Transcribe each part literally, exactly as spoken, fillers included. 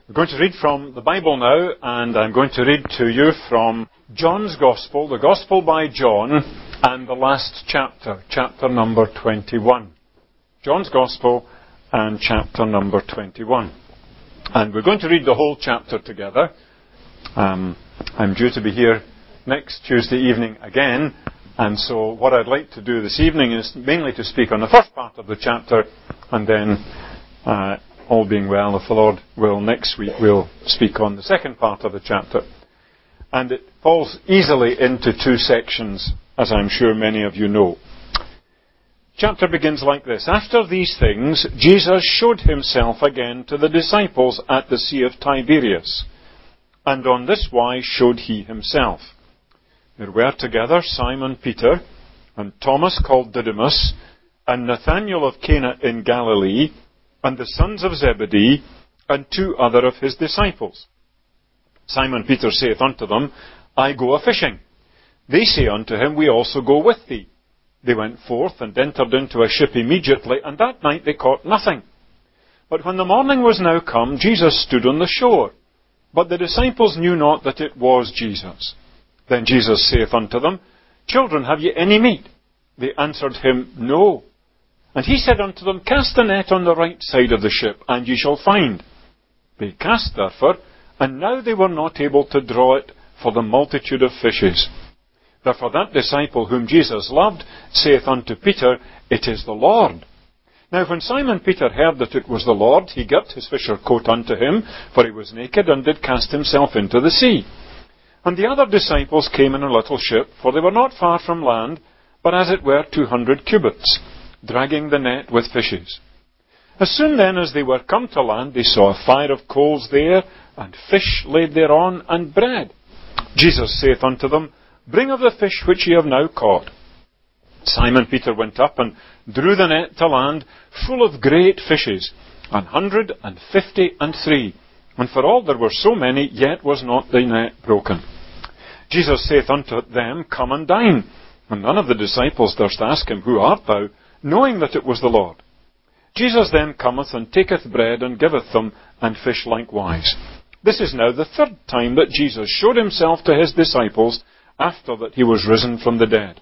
We're going to read from the Bible now, and I'm going to read to you from John's Gospel, the Gospel by John, and the last chapter, chapter number twenty-one. John's Gospel and chapter number twenty-one. And we're going to read the whole chapter together. Um, I'm due to be here next Tuesday evening again, and so what I'd like to do this evening is mainly to speak on the first part of the chapter, and then uh, all being well, if the Lord will, next week we'll speak on the second part of the chapter. And it falls easily into two sections, as I'm sure many of you know. Chapter begins like this. After these things, Jesus showed himself again to the disciples at the Sea of Tiberias. And on this wise showed he himself. There were together Simon Peter, and Thomas called Didymus, and Nathanael of Cana in Galilee, and the sons of Zebedee, and two other of his disciples. Simon Peter saith unto them, I go a-fishing. They say unto him, We also go with thee. They went forth and entered into a ship immediately, and that night they caught nothing. But when the morning was now come, Jesus stood on the shore. But the disciples knew not that it was Jesus. Then Jesus saith unto them, Children, have ye any meat? They answered him, No. And he said unto them, Cast the net on the right side of the ship, and ye shall find. They cast therefore, and now they were not able to draw it for the multitude of fishes. Therefore that disciple whom Jesus loved saith unto Peter, It is the Lord. Now when Simon Peter heard that it was the Lord, he girt his fisher coat unto him, for he was naked, and did cast himself into the sea. And the other disciples came in a little ship, for they were not far from land, but as it were two hundred cubits, dragging the net with fishes. As soon then as they were come to land, they saw a fire of coals there, and fish laid thereon, and bread. Jesus saith unto them, Bring of the fish which ye have now caught. Simon Peter went up and drew the net to land, full of great fishes, an hundred and fifty and three. And for all there were so many, yet was not the net broken. Jesus saith unto them, Come and dine. And none of the disciples durst ask him, Who art thou? Knowing that it was the Lord. Jesus then cometh and taketh bread and giveth them, and fish likewise. This is now the third time that Jesus showed himself to his disciples, after that he was risen from the dead.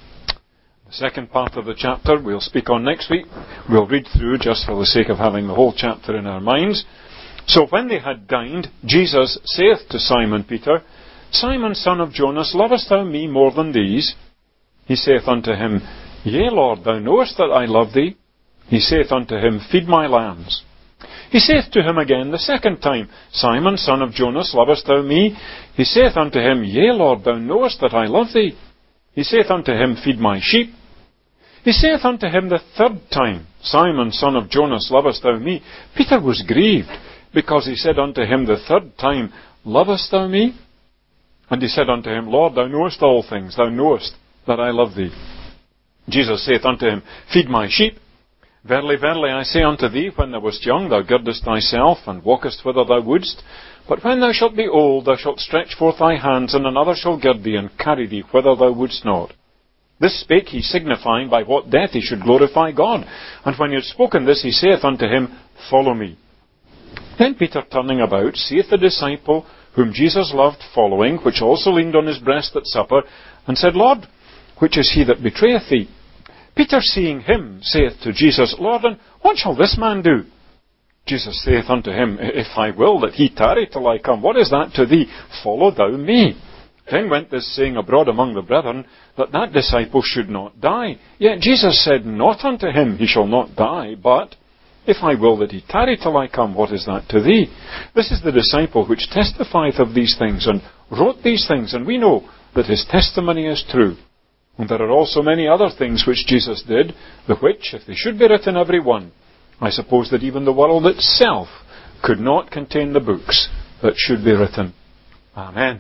The second part of the chapter we'll speak on next week. We'll read through just for the sake of having the whole chapter in our minds. So when they had dined, Jesus saith to Simon Peter, Simon, son of Jonas, lovest thou me more than these? He saith unto him, Yea, Lord, thou knowest that I love thee. He saith unto him, Feed my lambs. He saith to him again the second time, Simon, son of Jonas, lovest thou me? He saith unto him, Yea, Lord, thou knowest that I love thee. He saith unto him, Feed my sheep. He saith unto him the third time, Simon, son of Jonas, lovest thou me? Peter was grieved, because he said unto him the third time, Lovest thou me? And he said unto him, Lord, thou knowest all things, thou knowest that I love thee. Jesus saith unto him, Feed my sheep. Verily, verily, I say unto thee, when thou wast young, thou girdest thyself, and walkest whither thou wouldst. But when thou shalt be old, thou shalt stretch forth thy hands, and another shall gird thee, and carry thee whither thou wouldst not. This spake he, signifying by what death he should glorify God. And when he had spoken this, he saith unto him, Follow me. Then Peter, turning about, seeth the disciple whom Jesus loved following, which also leaned on his breast at supper, and said, Lord, which is he that betrayeth thee? Peter, seeing him, saith to Jesus, Lord, and what shall this man do? Jesus saith unto him, If I will that he tarry till I come, what is that to thee? Follow thou me. Then went this saying abroad among the brethren, that that disciple should not die. Yet Jesus said not unto him, He shall not die, but, If I will that he tarry till I come, what is that to thee? This is the disciple which testifieth of these things, and wrote these things, and we know that his testimony is true. And there are also many other things which Jesus did, the which, if they should be written every one, I suppose that even the world itself could not contain the books that should be written. Amen.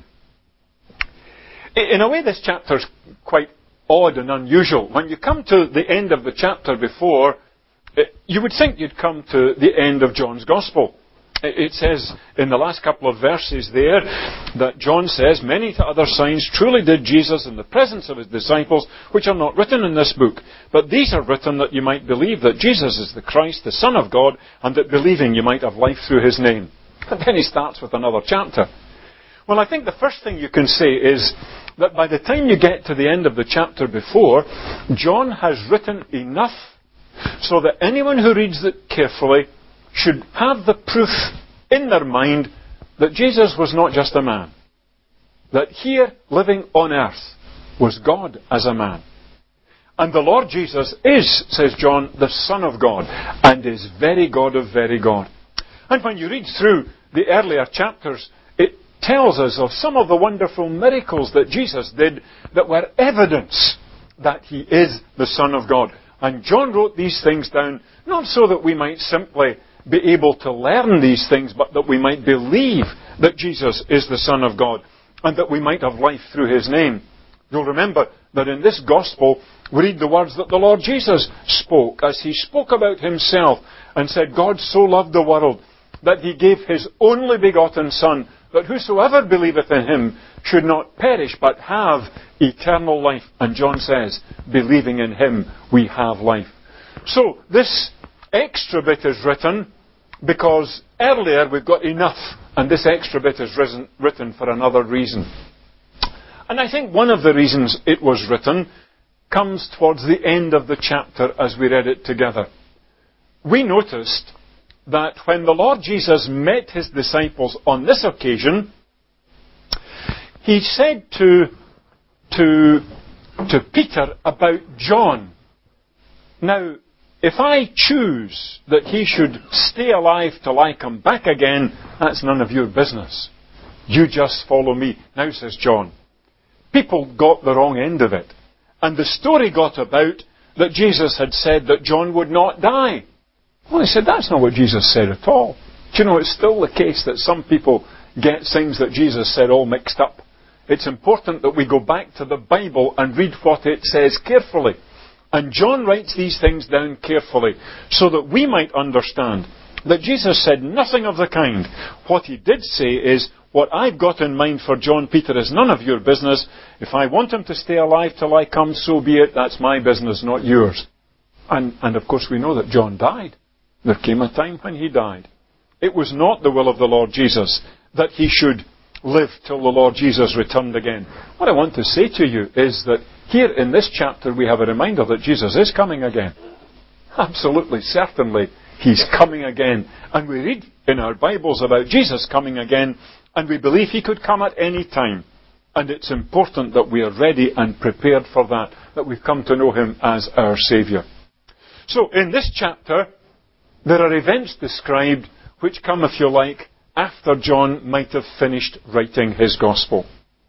In a way, this chapter is quite odd and unusual. When you come to the end of the chapter before, you would think you'd come to the end of John's Gospel. It says in the last couple of verses there that John says, Many other signs truly did Jesus in the presence of his disciples, which are not written in this book. But these are written that you might believe that Jesus is the Christ, the Son of God, and that believing you might have life through his name. And then he starts with another chapter. Well, I think the first thing you can say is that by the time you get to the end of the chapter before, John has written enough so that anyone who reads it carefully should have the proof in their mind that Jesus was not just a man. That here, living on earth, was God as a man. And the Lord Jesus is, says John, the Son of God, and is very God of very God. And when you read through the earlier chapters, it tells us of some of the wonderful miracles that Jesus did that were evidence that he is the Son of God. And John wrote these things down, not so that we might simply be able to learn these things, but that we might believe that Jesus is the Son of God, and that we might have life through his name. You'll remember that in this Gospel, we read the words that the Lord Jesus spoke as he spoke about himself and said, God so loved the world that he gave his only begotten Son, that whosoever believeth in him should not perish but have eternal life. And John says, believing in him, we have life. So, this extra bit is written because earlier we've got enough, and this extra bit is written for another reason. And I think one of the reasons it was written comes towards the end of the chapter as we read it together. We noticed that when the Lord Jesus met his disciples on this occasion, he said to, to, to Peter about John, now, if I choose that he should stay alive till I come back again, that's none of your business. You just follow me. Now, says John, people got the wrong end of it. And the story got about that Jesus had said that John would not die. Well, he said, that's not what Jesus said at all. Do you know, it's still the case that some people get things that Jesus said all mixed up. It's important that we go back to the Bible and read what it says carefully. And John writes these things down carefully so that we might understand that Jesus said nothing of the kind. What he did say is, what I've got in mind for John Peter is none of your business. If I want him to stay alive till I come, so be it. That's my business, not yours. And, and of course we know that John died. There came a time when he died. It was not the will of the Lord Jesus that he should live till the Lord Jesus returned again. What I want to say to you is that here in this chapter we have a reminder that Jesus is coming again. Absolutely, certainly, he's coming again. And we read in our Bibles about Jesus coming again, and we believe he could come at any time. And it's important that we are ready and prepared for that, that we've come to know him as our Saviour. So, in this chapter, there are events described which come, if you like, after John might have finished writing his Gospel.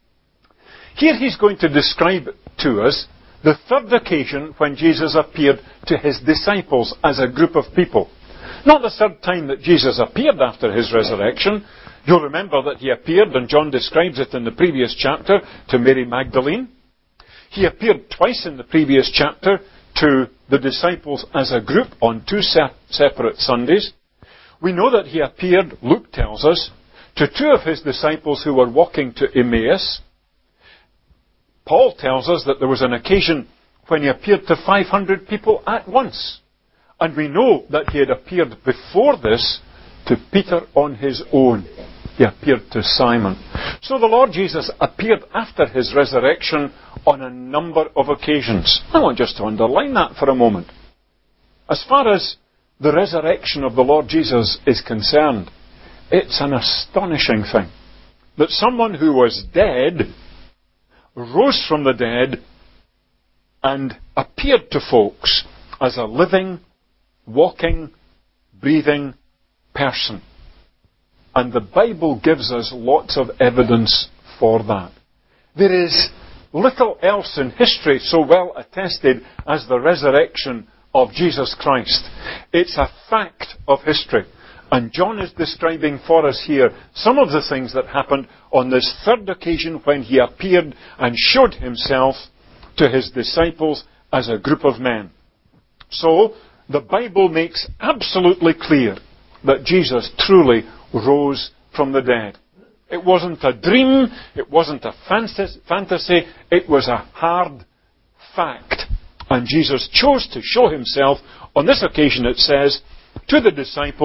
Here he's going to describe to us the third occasion when Jesus appeared to his disciples as a group of people. Not the third time that Jesus appeared after his resurrection. You'll remember that he appeared, and John describes it in the previous chapter, to Mary Magdalene. He appeared twice in the previous chapter to the disciples as a group on two se- separate Sundays. We know that he appeared, Luke tells us, to two of his disciples who were walking to Emmaus. Paul tells us that there was an occasion when he appeared to five hundred people at once. And we know that he had appeared before this to Peter on his own. He appeared to Simon. So the Lord Jesus appeared after his resurrection on a number of occasions. I want just to underline that for a moment. As far as the resurrection of the Lord Jesus is concerned, it's an astonishing thing that someone who was dead rose from the dead and appeared to folks as a living, walking, breathing person. And the Bible gives us lots of evidence for that. There is little else in history so well attested as the resurrection of Jesus Christ. It's a fact of history. And John is describing for us here some of the things that happened on this third occasion when he appeared and showed himself to his disciples as a group of men. So, the Bible makes absolutely clear that Jesus truly rose from the dead. It wasn't a dream, it wasn't a fantasy, it was a hard fact. And Jesus chose to show himself, on this occasion it says, to the disciples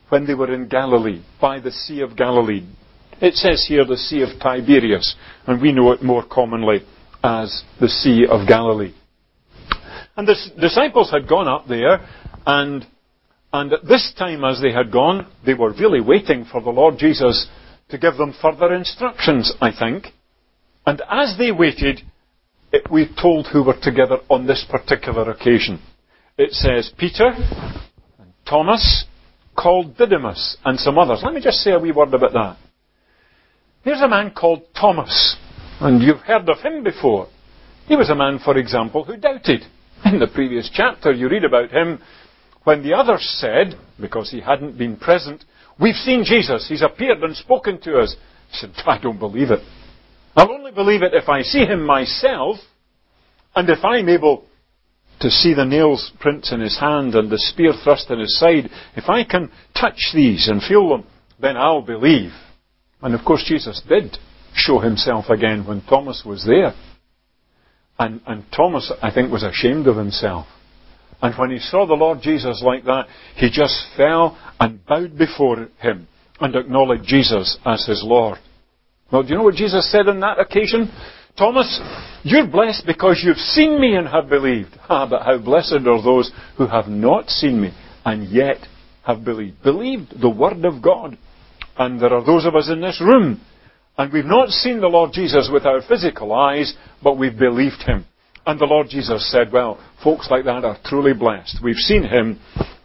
when they were in Galilee, by the Sea of Galilee. It says here the Sea of Tiberias, and we know it more commonly as the Sea of Galilee. And the disciples had gone up there, and, and at this time as they had gone, they were really waiting for the Lord Jesus to give them further instructions, I think. And as they waited, it, we're told who were together on this particular occasion. It says Peter, and Thomas, called Didymus, and some others. Let me just say a wee word about that. There's a man called Thomas, and you've heard of him before. He was a man, for example, who doubted. In the previous chapter, you read about him when the others said, because he hadn't been present, "We've seen Jesus, he's appeared and spoken to us." He said, "I don't believe it. I'll only believe it if I see him myself, and if I'm able to see the nails prints in his hand and the spear thrust in his side. If I can touch these and feel them, then I'll believe." And of course Jesus did show himself again when Thomas was there. And, and Thomas, I think, was ashamed of himself. And when he saw the Lord Jesus like that, he just fell and bowed before him and acknowledged Jesus as his Lord. Well, do you know what Jesus said on that occasion? "Thomas, you're blessed because you've seen me and have believed. Ah, but how blessed are those who have not seen me and yet have believed." Believed the Word of God. And there are those of us in this room, and we've not seen the Lord Jesus with our physical eyes, but we've believed him. And the Lord Jesus said, well, folks like that are truly blessed. We've seen him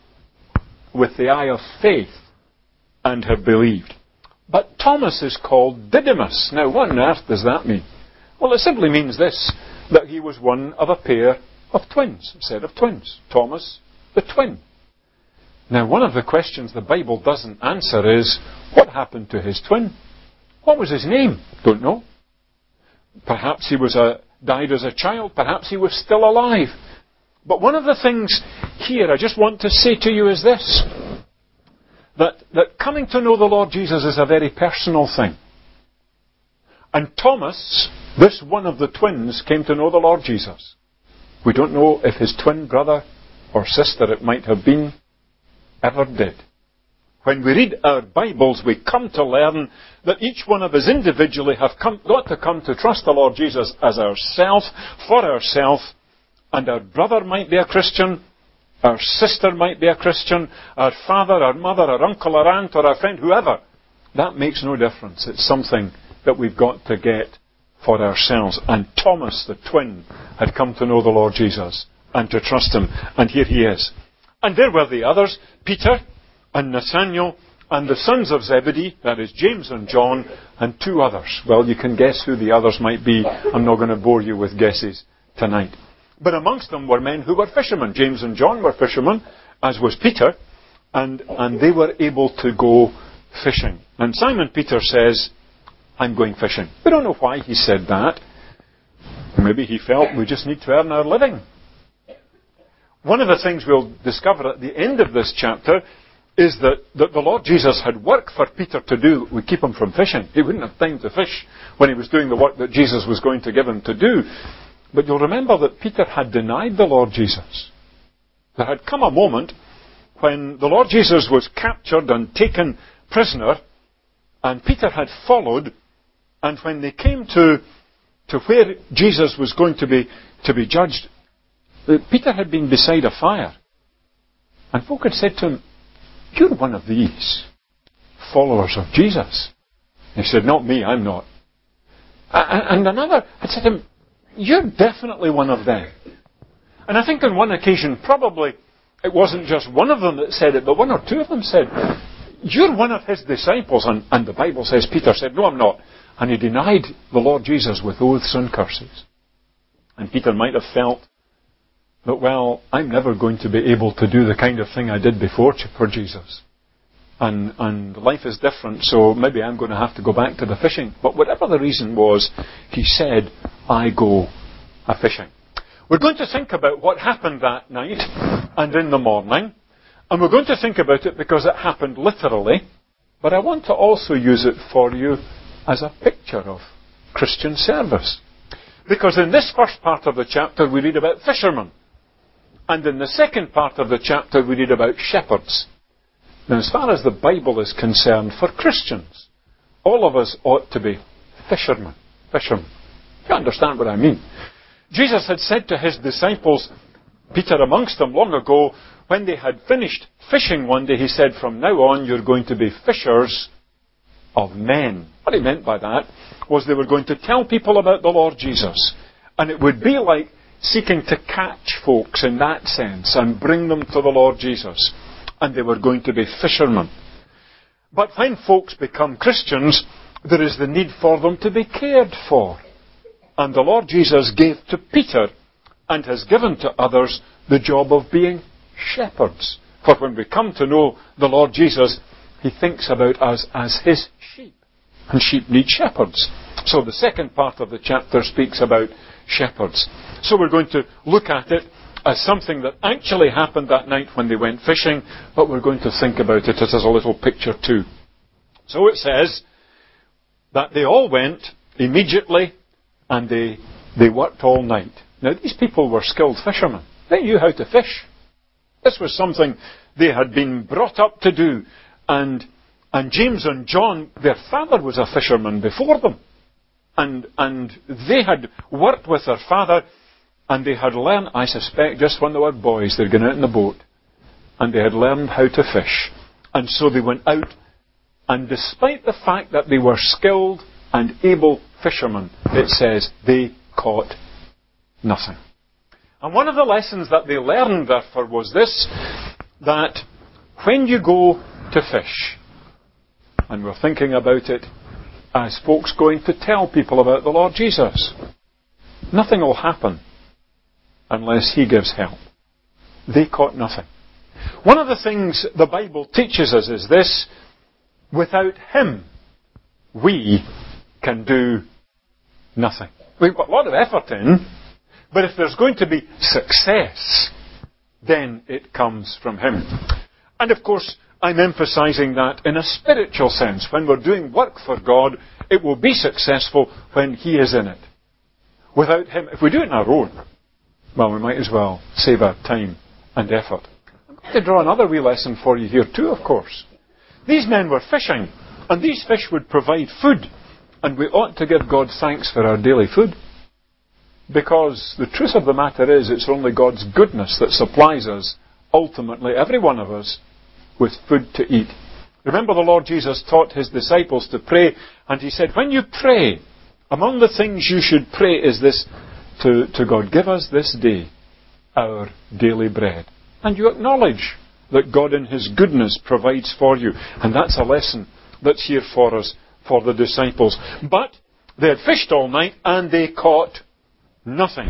with the eye of faith and have believed. But Thomas is called Didymus. Now, what on earth does that mean? Well, it simply means this, that he was one of a pair of twins, a set of twins. Thomas, the twin. Now, one of the questions the Bible doesn't answer is, what happened to his twin? What was his name? Don't know. Perhaps he was a, died as a child. Perhaps he was still alive. But one of the things here I just want to say to you is this, that, that coming to know the Lord Jesus is a very personal thing. And Thomas, this one of the twins, came to know the Lord Jesus. We don't know if his twin brother or sister, it might have been, ever did. When we read our Bibles, we come to learn that each one of us individually have come, got to come to trust the Lord Jesus as ourself, for ourself, and our brother might be a Christian, our sister might be a Christian, our father, our mother, our uncle, our aunt, or our friend, whoever. That makes no difference. It's something that we've got to get for ourselves. And Thomas, the twin, had come to know the Lord Jesus and to trust him. And here he is. And there were the others, Peter and Nathanael and the sons of Zebedee, that is James and John, and two others. Well, you can guess who the others might be. I'm not going to bore you with guesses tonight. But amongst them were men who were fishermen. James and John were fishermen, as was Peter, and, and they were able to go fishing. And Simon Peter says, "I'm going fishing." We don't know why he said that. Maybe he felt we just need to earn our living. One of the things we'll discover at the end of this chapter is that, that the Lord Jesus had work for Peter to do that would keep him from fishing. He wouldn't have time to fish when he was doing the work that Jesus was going to give him to do. But you'll remember that Peter had denied the Lord Jesus. There had come a moment when the Lord Jesus was captured and taken prisoner, and Peter had followed, and when they came to, to where Jesus was going to be, to be judged, Peter had been beside a fire. And folk had said to him, "You're one of these followers of Jesus." He said, "Not me, I'm not." And another had said to him, "You're definitely one of them." And I think on one occasion, probably it wasn't just one of them that said it, but one or two of them said, "You're one of his disciples." And, and the Bible says Peter said, "No, I'm not." And he denied the Lord Jesus with oaths and curses. And Peter might have felt that, well, I'm never going to be able to do the kind of thing I did before for Jesus. And, and life is different, so maybe I'm going to have to go back to the fishing. But whatever the reason was, he said, "I go a-fishing." We're going to think about what happened that night and in the morning. And we're going to think about it because it happened literally. But I want to also use it for you as a picture of Christian service. Because in this first part of the chapter we read about fishermen. And in the second part of the chapter we read about shepherds. Now, as far as the Bible is concerned, for Christians, all of us ought to be fishermen. Fishermen. You understand what I mean? Jesus had said to his disciples, Peter amongst them long ago, when they had finished fishing one day, he said, from now on you're going to be fishers of men. What he meant by that was they were going to tell people about the Lord Jesus. And it would be like seeking to catch folks in that sense and bring them to the Lord Jesus. And they were going to be fishermen. But when folks become Christians, there is the need for them to be cared for. And the Lord Jesus gave to Peter and has given to others the job of being shepherds. For when we come to know the Lord Jesus, he thinks about us as his sheep. And sheep need shepherds. So the second part of the chapter speaks about shepherds. So we're going to look at it as something that actually happened that night when they went fishing, but we're going to think about it as a little picture too. So it says that they all went immediately and they, they worked all night. Now these people were skilled fishermen. They knew how to fish. This was something they had been brought up to do. And, and James and John, their father was a fisherman before them. And, and they had worked with their father, and they had learned, I suspect, just when they were boys, they'd gone out in the boat, and they had learned how to fish. And so they went out, and despite the fact that they were skilled and able fishermen, it says they caught nothing. And one of the lessons that they learned, therefore, was this, that when you go to fish, and we're thinking about it as folks going to tell people about the Lord Jesus, nothing will happen unless he gives help. They caught nothing. One of the things the Bible teaches us is this: without him, we can do nothing. We've got a lot of effort in, but if there's going to be success, then it comes from him. And of course, I'm emphasizing that in a spiritual sense. When we're doing work for God, it will be successful when he is in it. Without him, if we do it on our own, well, we might as well save our time and effort. I'm going to draw another wee lesson for you here too, of course. These men were fishing, and these fish would provide food, and we ought to give God thanks for our daily food. Because the truth of the matter is, it's only God's goodness that supplies us, ultimately, every one of us, with food to eat. Remember, the Lord Jesus taught his disciples to pray, and he said, when you pray, among the things you should pray is this, to, to God, give us this day our daily bread. And you acknowledge that God in his goodness provides for you. And that's a lesson that's here for us, for the disciples. But they had fished all night and they caught nothing.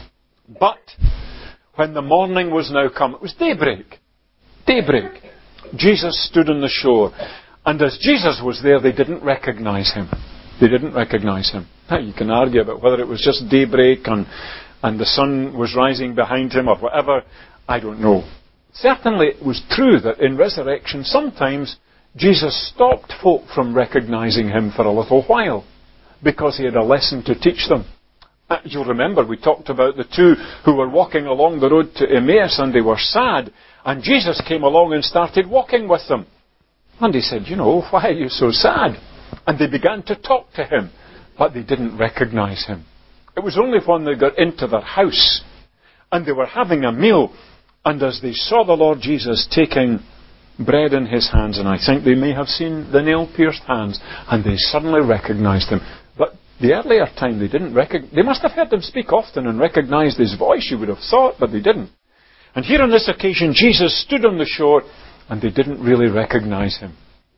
But when the morning was now come, it was daybreak. Daybreak. Jesus stood on the shore. And as Jesus was there, they didn't recognize him. They didn't recognize him. Now, you can argue about whether it was just daybreak and, and the sun was rising behind him or whatever. I don't know. Certainly it was true that in resurrection sometimes Jesus stopped folk from recognizing him for a little while because he had a lesson to teach them. You'll remember we talked about the two who were walking along the road to Emmaus and they were sad, and Jesus came along and started walking with them. And he said, you know, why are you so sad? And they began to talk to him, but they didn't recognize him. It was only when they got into their house and they were having a meal, and as they saw the Lord Jesus taking bread in his hands, and I think they may have seen the nail-pierced hands, and they suddenly recognized him. But the earlier time they didn't recognize. They must have heard him speak often and recognized his voice, you would have thought, but they didn't. And here on this occasion, Jesus stood on the shore, and they didn't really recognize him.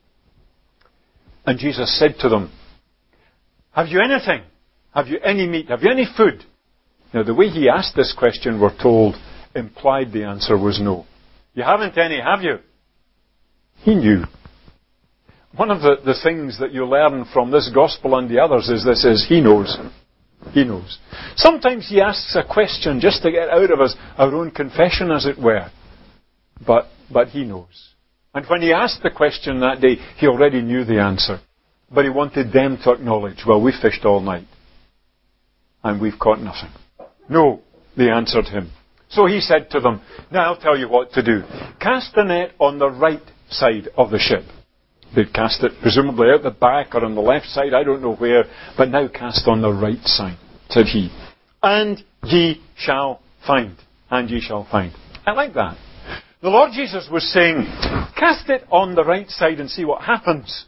And Jesus said to them, have you anything? Have you any meat? Have you any food? Now, the way he asked this question, we're told, implied the answer was no. You haven't any, have you? He knew. One of the, the things that you learn from this gospel and the others is this, is he knows. He knows. Sometimes he asks a question just to get out of us our own confession, as it were. But, but he knows. And when he asked the question that day, he already knew the answer. But he wanted them to acknowledge, well, we fished all night. And we've caught nothing. No, they answered him. So he said to them, now I'll tell you what to do. Cast the net on the right side of the ship. They'd cast it presumably out the back or on the left side, I don't know where, but now cast on the right side, said he. And ye shall find. And ye shall find. I like that. The Lord Jesus was saying, cast it on the right side and see what happens.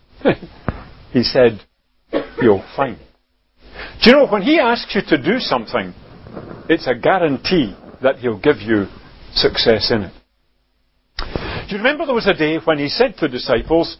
He said, you'll find. Do you know, when he asks you to do something, it's a guarantee that he'll give you success in it. Do you remember there was a day when he said to the disciples,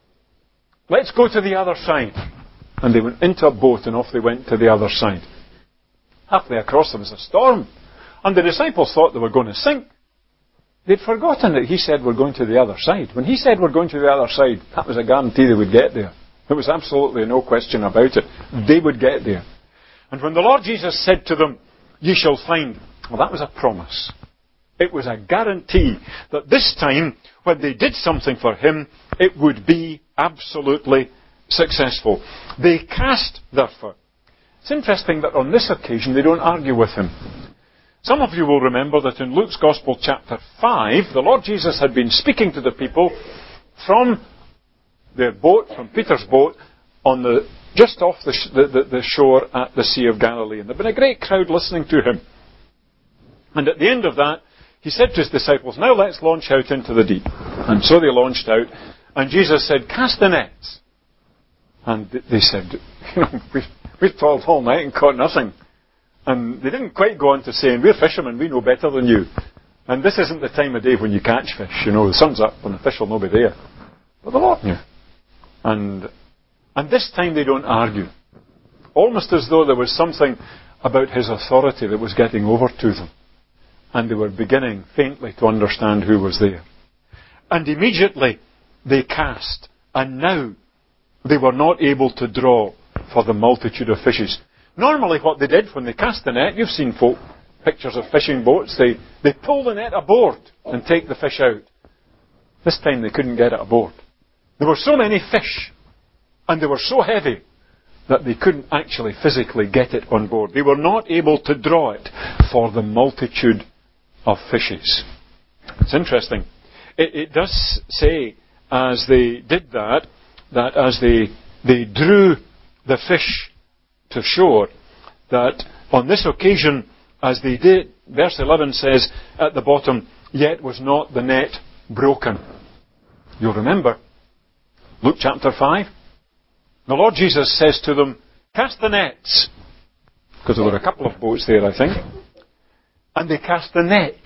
let's go to the other side. And they went into a boat and off they went to the other side. Halfway across there was a storm. And the disciples thought they were going to sink. They'd forgotten that he said we're going to the other side. When he said we're going to the other side, that was a guarantee they would get there. There was absolutely no question about it. They would get there. And when the Lord Jesus said to them, ye shall find, well, that was a promise. It was a guarantee that this time, when they did something for him, it would be absolutely successful. They cast, therefore. It's interesting that on this occasion they don't argue with him. Some of you will remember that in Luke's Gospel chapter five, the Lord Jesus had been speaking to the people from their boat, from Peter's boat, on the just off the, sh- the, the, the shore at the Sea of Galilee. And there had been a great crowd listening to him. And at the end of that, he said to his disciples, now let's launch out into the deep. And so they launched out. And Jesus said, cast the nets. And they said, you know, we've, we've toiled all night and caught nothing. And they didn't quite go on to saying, we're fishermen, we know better than you. And this isn't the time of day when you catch fish. You know, the sun's up and the fish will not be there. But the Lord knew. And, and this time they don't argue. Almost as though there was something about his authority that was getting over to them. And they were beginning faintly to understand who was there. And immediately they cast. And now they were not able to draw for the multitude of fishes. Normally what they did when they cast the net, you've seen folk, pictures of fishing boats, they, they pull the net aboard and take the fish out. This time they couldn't get it aboard. There were so many fish, and they were so heavy, that they couldn't actually physically get it on board. They were not able to draw it for the multitude of fishes. It's interesting. It, it does say, as they did that, that as they, they drew the fish to shore, that on this occasion, as they did, verse eleven says at the bottom, yet was not the net broken. You'll remember, Luke chapter five, the Lord Jesus says to them, cast the nets, because there were a couple of boats there, I think, and they cast the net,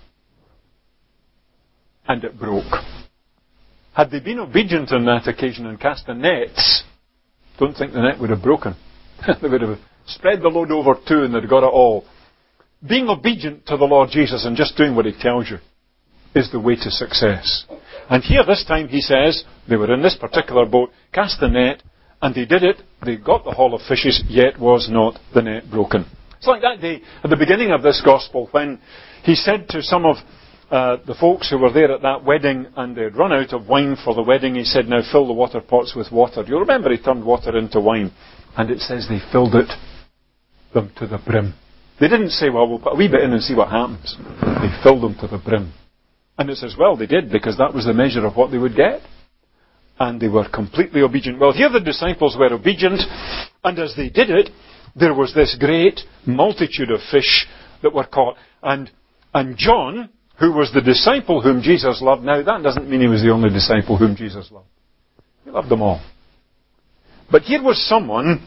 and it broke. Had they been obedient on that occasion and cast the nets, don't think the net would have broken. They would have spread the load over two and they'd got it all. Being obedient to the Lord Jesus and just doing what he tells you is the way to success. And here this time he says, they were in this particular boat, cast the net, and they did it. They got the haul of fishes, yet was not the net broken. It's like that day at the beginning of this gospel when he said to some of uh, the folks who were there at that wedding and they'd run out of wine for the wedding, he said, now fill the water pots with water. You'll remember he turned water into wine. And it says they filled it them to the brim. They didn't say, well, we'll put a wee bit in and see what happens. They filled them to the brim. And it says, well, they did, because that was the measure of what they would get. And they were completely obedient. Well, here the disciples were obedient, and as they did it, there was this great multitude of fish that were caught. And, and John, who was the disciple whom Jesus loved, now that doesn't mean he was the only disciple whom Jesus loved. He loved them all. But here was someone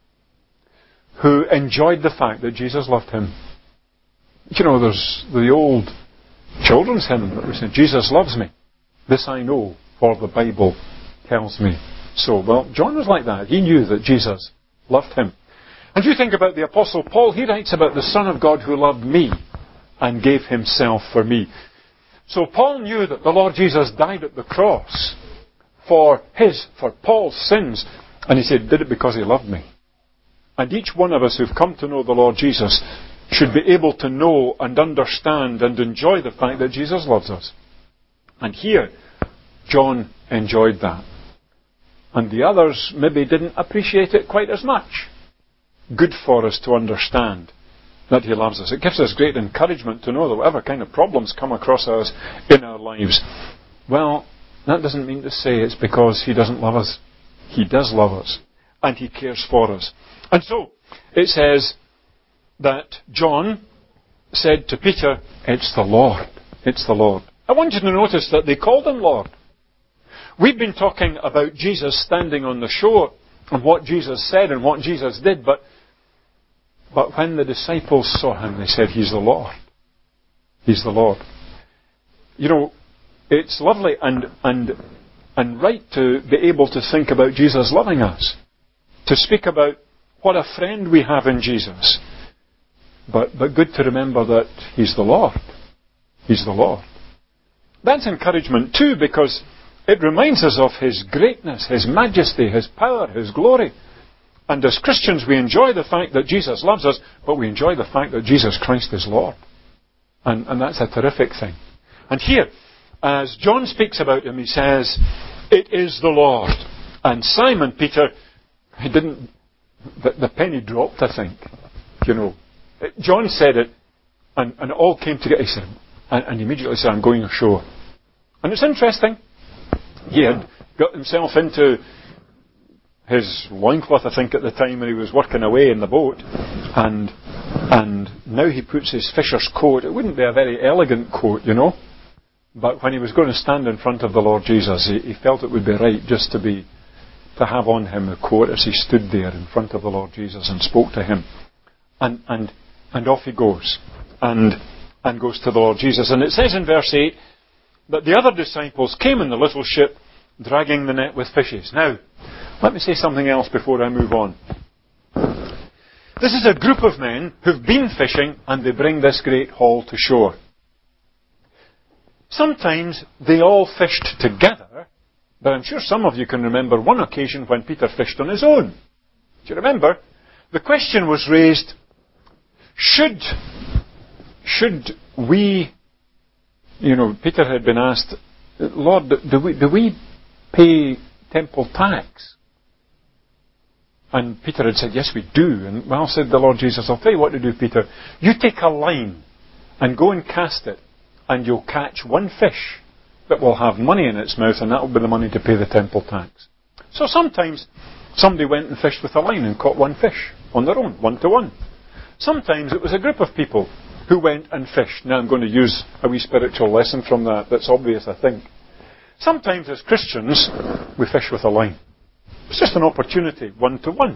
who enjoyed the fact that Jesus loved him. You know, there's the old children's hymn that we say, Jesus loves me. This I know, for the Bible tells me so. Well, John was like that. He knew that Jesus loved him. And you think about the Apostle Paul, he writes about the Son of God who loved me and gave himself for me. So Paul knew that the Lord Jesus died at the cross for his, for Paul's sins. And he said, did it because he loved me. And each one of us who've come to know the Lord Jesus should be able to know and understand and enjoy the fact that Jesus loves us. And here, John enjoyed that. And the others maybe didn't appreciate it quite as much. Good for us to understand that he loves us. It gives us great encouragement to know that whatever kind of problems come across us in our lives, well, that doesn't mean to say it's because he doesn't love us. He does love us, and he cares for us. And so, it says that John said to Peter, it's the Lord. It's the Lord. I want you to notice that they called him Lord. We've been talking about Jesus standing on the shore and what Jesus said and what Jesus did, but but when the disciples saw him, they said, he's the Lord. He's the Lord. You know, it's lovely and and and right to be able to think about Jesus loving us, to speak about what a friend we have in Jesus. But but good to remember that he's the Lord. He's the Lord. That's encouragement too, because it reminds us of his greatness, his majesty, his power, his glory. And as Christians, we enjoy the fact that Jesus loves us, but we enjoy the fact that Jesus Christ is Lord. And, and that's a terrific thing. And here, as John speaks about him, he says, it is the Lord. And Simon Peter, he didn't, the, the penny dropped, I think. You know, John said it, and, and it all came together. He said, and, and immediately said, I'm going ashore. And it's interesting. He had got himself into his loincloth, I think, at the time when he was working away in the boat. And and now he puts his fisher's coat. It wouldn't be a very elegant coat, you know. But when he was going to stand in front of the Lord Jesus, he, he felt it would be right just to be to have on him a coat as he stood there in front of the Lord Jesus and spoke to him. And and and off he goes. And and goes to the Lord Jesus. And it says in verse eight that the other disciples came in the little ship, dragging the net with fishes. Now, let me say something else before I move on. This is a group of men who've been fishing, and they bring this great haul to shore. Sometimes they all fished together, but I'm sure some of you can remember one occasion when Peter fished on his own. Do you remember? The question was raised, should, should we... You know, Peter had been asked, Lord, do we, do we pay temple tax? And Peter had said, yes, we do. And well, said the Lord Jesus, I'll tell you what to do, Peter. You take a line and go and cast it, and you'll catch one fish that will have money in its mouth, and that will be the money to pay the temple tax. So sometimes somebody went and fished with a line and caught one fish on their own, one to one. Sometimes it was a group of people who went and fished. Now I'm going to use a wee spiritual lesson from that. That's obvious, I think. Sometimes as Christians, we fish with a line. It's just an opportunity, one to one,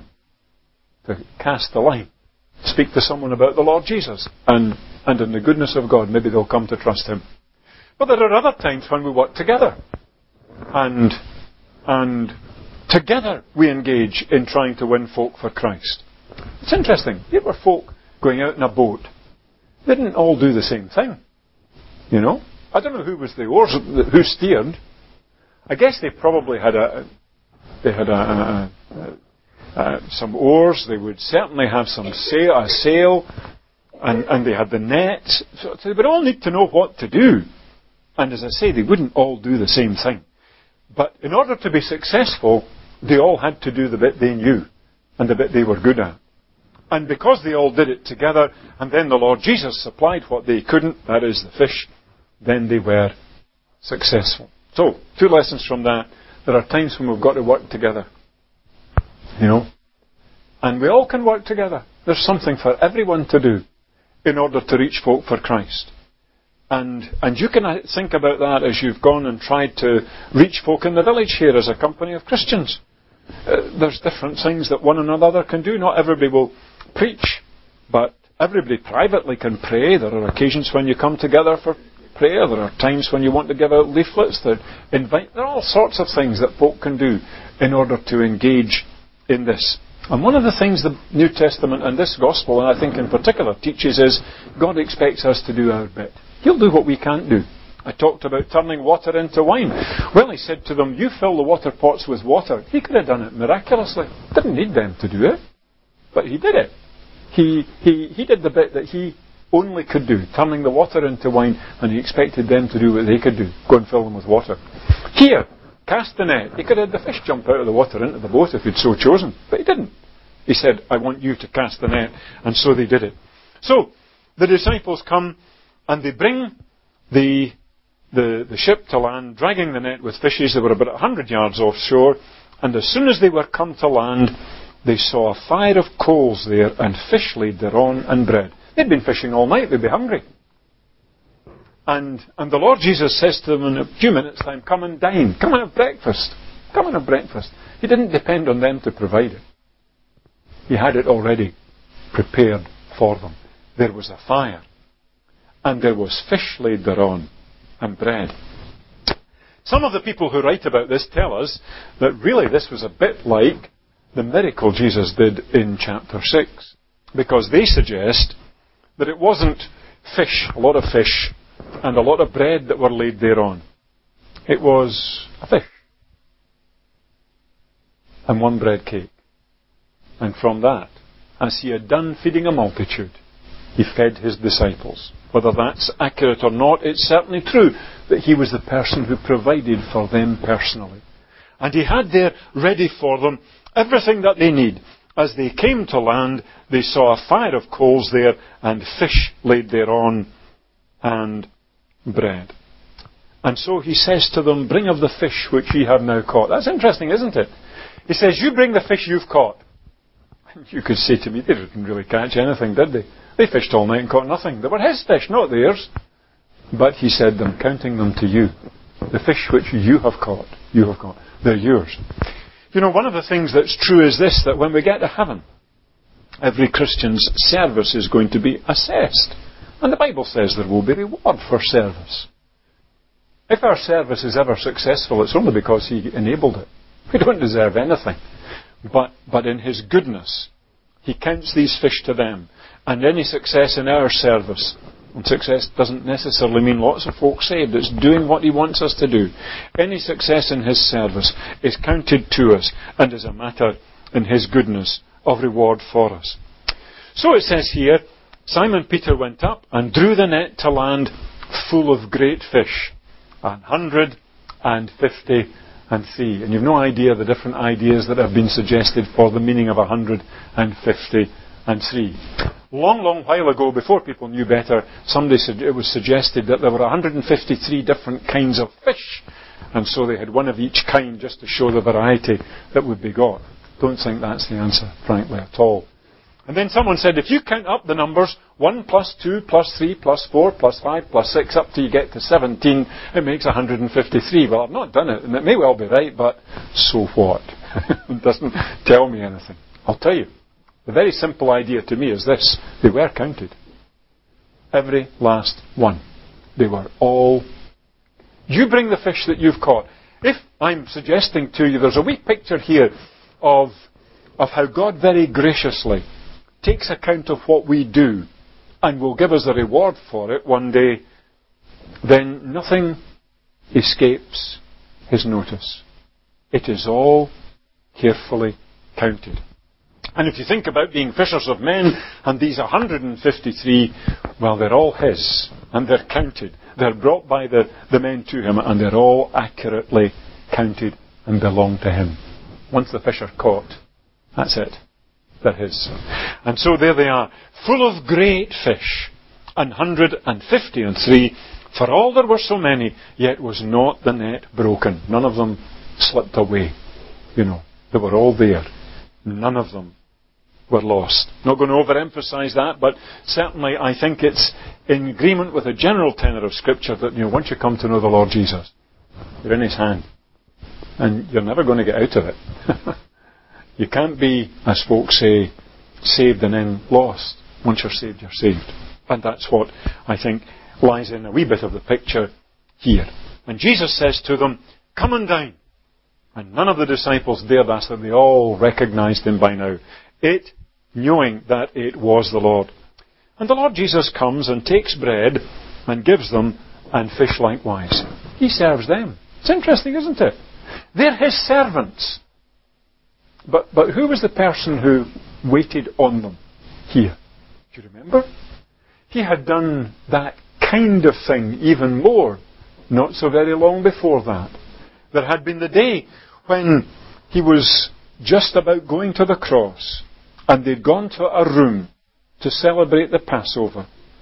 to cast the line. Speak to someone about the Lord Jesus. And, and in the goodness of God, maybe they'll come to trust him. But there are other times when we work together. And, and together we engage in trying to win folk for Christ. It's interesting. Here were folk going out in a boat. They didn't all do the same thing. You know? I don't know who was the oars, who steered. I guess they probably had a, they had a, a, a, a, some oars. They would certainly have some sail, a sail, and, and they had the nets. So they would all need to know what to do. And as I say, they wouldn't all do the same thing. But in order to be successful, they all had to do the bit they knew and the bit they were good at. And because they all did it together, and then the Lord Jesus supplied what they couldn't, that is the fish, then they were successful. So, two lessons from that. There are times when we've got to work together. You know? And we all can work together. There's something for everyone to do in order to reach folk for Christ. And and you can think about that as you've gone and tried to reach folk in the village here as a company of Christians. Uh, there's different things that one another can do. Not everybody will preach, but everybody privately can pray. There are occasions when you come together for prayer. There are times when you want to give out leaflets. There, invite, there are all sorts of things that folk can do in order to engage in this. And one of the things the New Testament and this Gospel, and I think in particular, teaches is God expects us to do our bit. He'll do what we can't do. I talked about turning water into wine. Well, he said to them, you fill the water pots with water. He could have done it miraculously. Didn't need them to do it. But he did it. He, he, he did the bit that he only could do, turning the water into wine, and he expected them to do what they could do, go and fill them with water. Here, cast the net. He could have had the fish jump out of the water into the boat if he'd so chosen. But he didn't. He said, I want you to cast the net. And so they did it. So, the disciples come and they bring the the, the ship to land, dragging the net with fishes. They were about a hundred yards offshore, and as soon as they were come to land, they saw a fire of coals there, and fish laid thereon, and bread. They'd been fishing all night, they'd be hungry. And, and the Lord Jesus says to them in a few minutes' time, come and dine, come and have breakfast, come and have breakfast. He didn't depend on them to provide it. He had it already prepared for them. There was a fire, and there was fish laid thereon, and bread. Some of the people who write about this tell us that really this was a bit like the miracle Jesus did in chapter six, because they suggest that it wasn't fish, a lot of fish, and a lot of bread that were laid thereon. It was a fish and one bread cake. And from that, as he had done feeding a multitude, he fed his disciples. Whether that's accurate or not, it's certainly true that he was the person who provided for them personally. And he had there ready for them everything that they need. As they came to land, they saw a fire of coals there, and fish laid thereon, and bread. And so he says to them, bring of the fish which ye have now caught. That's interesting, isn't it? He says, you bring the fish you've caught. And you could say to me, they didn't really catch anything, did they? They fished all night and caught nothing. They were his fish, not theirs. But he said them, counting them to you. The fish which you have caught, you have caught. They're yours. You know, one of the things that's true is this, that when we get to heaven, every Christian's service is going to be assessed. And the Bible says there will be reward for service. If our service is ever successful, it's only because he enabled it. We don't deserve anything. But, but in his goodness, he counts these fish to them. And any success in our service, and success doesn't necessarily mean lots of folk saved, it's doing what he wants us to do. Any success in his service is counted to us and is a matter in his goodness of reward for us. So it says here, Simon Peter went up and drew the net to land full of great fish, an hundred and fifty and three. And you've no idea the different ideas that have been suggested for the meaning of a hundred and fifty and three. Long, long while ago, before people knew better, somebody said it was suggested that there were one hundred fifty-three different kinds of fish, and so they had one of each kind just to show the variety that would be got. Don't think that's the answer, frankly, at all. And then someone said, if you count up the numbers, one plus two plus three plus four plus five plus six up till you get to seventeen, it makes one hundred fifty-three. Well, I've not done it, and it may well be right, but so what? It doesn't tell me anything. I'll tell you. The very simple idea to me is this. They were counted. Every last one. They were all... You bring the fish that you've caught. If I'm suggesting to you, there's a wee picture here of, of how God very graciously takes account of what we do and will give us a reward for it one day, then nothing escapes his notice. It is all carefully counted. And if you think about being fishers of men, and these one hundred fifty-three, well, they're all his, and they're counted. They're brought by the, the men to him, and they're all accurately counted and belong to him. Once the fish are caught, that's it. They're his. And so there they are, full of great fish, an hundred and fifty and three. For all there were so many, yet was not the net broken. None of them slipped away. You know, they were all there. None of them were lost. Not going to overemphasize that, but certainly I think it's in agreement with the general tenor of Scripture that, you know, once you come to know the Lord Jesus, you're in his hand. And you're never going to get out of it. You can't be, as folks say, saved and then lost. Once you're saved, you're saved. And that's what I think lies in a wee bit of the picture here. And Jesus says to them, come and dine. And none of the disciples dared ask them. They all recognized him by now. It, knowing that it was the Lord. And the Lord Jesus comes and takes bread and gives them, and fish likewise. He serves them. It's interesting, isn't it? They're his servants. But, but who was the person who waited on them here? Do you remember? He had done that kind of thing even more, not so very long before that. There had been the day when he was just about going to the cross, and they'd gone to a room to celebrate the Passover.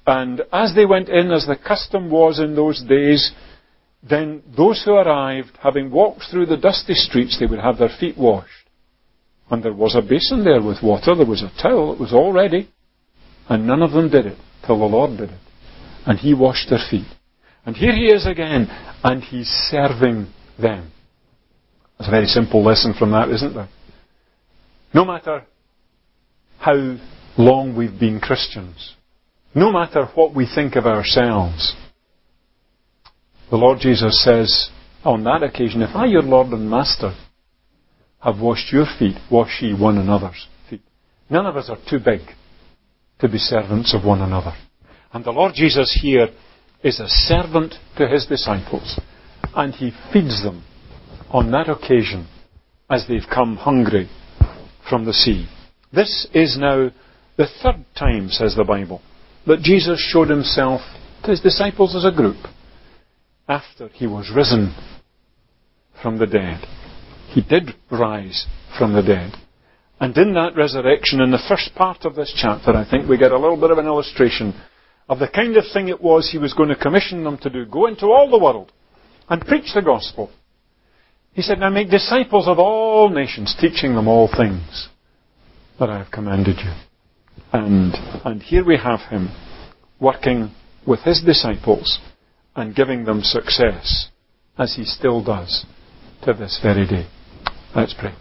And as they went in, as the custom was in those days, then those who arrived, having walked through the dusty streets, they would have their feet washed. And there was a basin there with water, there was a towel, it was all ready. And none of them did it, till the Lord did it. And He washed their feet. And here He is again, and He's serving them. That's a very simple lesson from that, isn't there? No matter how long we've been Christians, no matter what we think of ourselves, the Lord Jesus says, on that occasion, if I, your Lord and Master, have washed your feet, wash ye one another's feet. None of us are too big to be servants of one another. And the Lord Jesus here is a servant to His disciples, and He feeds them on that occasion as they've come hungry from the sea. This is now the third time, says the Bible, that Jesus showed Himself to His disciples as a group after He was risen from the dead. He did rise from the dead. And in that resurrection, in the first part of this chapter, I think we get a little bit of an illustration of the kind of thing it was He was going to commission them to do. Go into all the world and preach the gospel. He said, now make disciples of all nations, teaching them all things that I have commanded you. And, and here we have Him working with His disciples and giving them success, as He still does to this very day. Let's pray.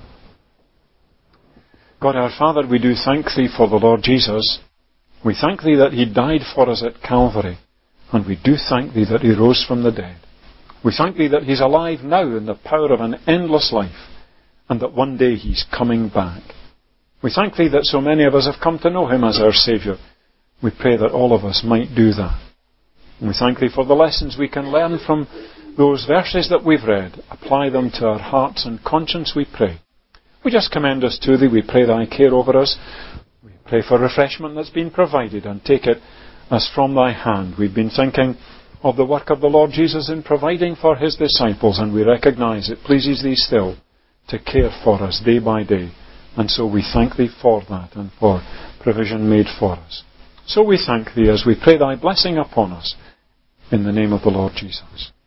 God our Father, we do thank Thee for the Lord Jesus. We thank Thee that He died for us at Calvary, and we do thank Thee that He rose from the dead. We thank Thee that He's alive now in the power of an endless life, and that one day He's coming back. We thank Thee that so many of us have come to know Him as our Saviour. We pray that all of us might do that. And we thank Thee for the lessons we can learn from those verses that we've read. Apply them to our hearts and conscience, we pray. We just commend us to Thee. We pray Thy care over us. We pray for refreshment that's been provided, and take it as from Thy hand. We've been thinking of the work of the Lord Jesus in providing for His disciples, and we recognise it pleases Thee still to care for us day by day. And so we thank Thee for that and for provision made for us. So we thank Thee as we pray Thy blessing upon us in the name of the Lord Jesus.